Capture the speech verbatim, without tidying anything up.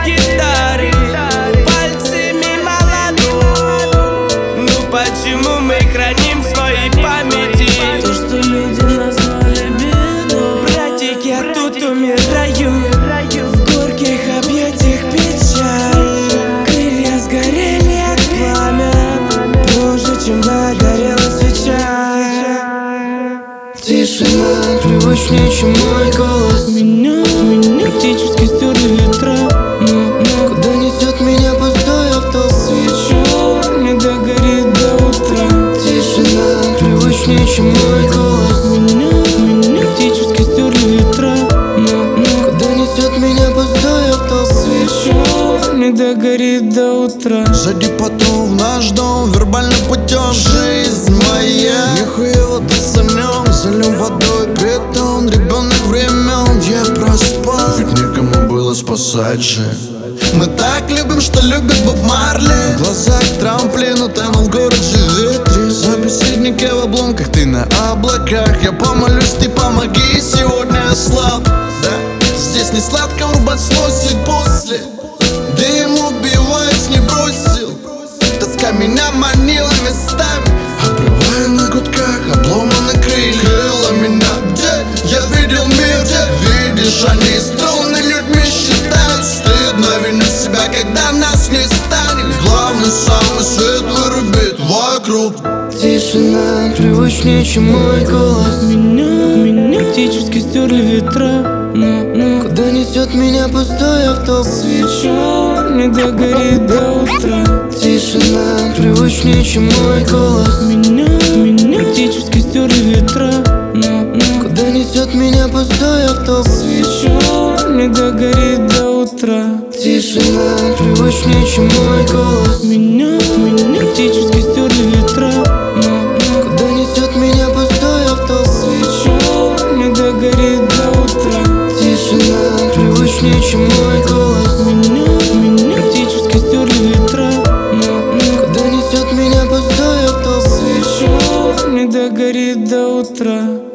гитары, пальцами молоток. Ну почему мы храним в своей памяти то, что люди назвали бедой? Братик, я тут умираю в горьких объятиях печаль. Крылья сгорели от пламя, позже, чем догорела свеча. Тишина привычнее, чем мой голос. Меня, меня практически стерли ветра. Но, но куда несет меня пустой автобус? Свеча не догорит до утра. Тишина привычнее, чем мой голос. Меня, меня практически стерли ветра. Но, но куда несет меня пустой автобус? Свеча не догорит до утра. Сзади потом в наш дом вербальным путем. Жизнь моя нихуево ты сомнем. Залем водой бетон, ребенок времен. Я проспал, ведь некому было спасать же. Мы так любим, что любит Боб Марли. В глазах трамплин, утонул в город ветре. Собеседники в обломках, ты на облаках. Я помолюсь, ты помоги, сегодня я слаб, да? Здесь не сладко, урбан сносит после. Дым убиваясь не бросил. Тоска меня манила местами. Обрывая на гудках, обломаны крылья. Крыла меня где? Я видел мир, где? Видишь, они струны людьми считают. Стыдно винить себя, когда нас не станет. Главный самый свет вырубит вокруг. Тишина привычнее, чем мой голос. Меня, меня практически стерли ветра. Но, но куда несет меня пустой автобус? Свеча не догорит до утра. Тишина привычнее, чем мой голос. Меня, меня практически стерли ветра. Но, но куда несет меня пустой автобус? Свеча не догорит до утра. Тишина привычнее, чем мой голос. Меня, меня практически стерли ветра. Но, но куда несет меня пустой автобус? Свеча не догорит до утра. Тишина привычнее, чем мой голос. Меня, меня практически стерли ветра. Но, но куда несет меня пустой автобус? Свеча не догорит до утра.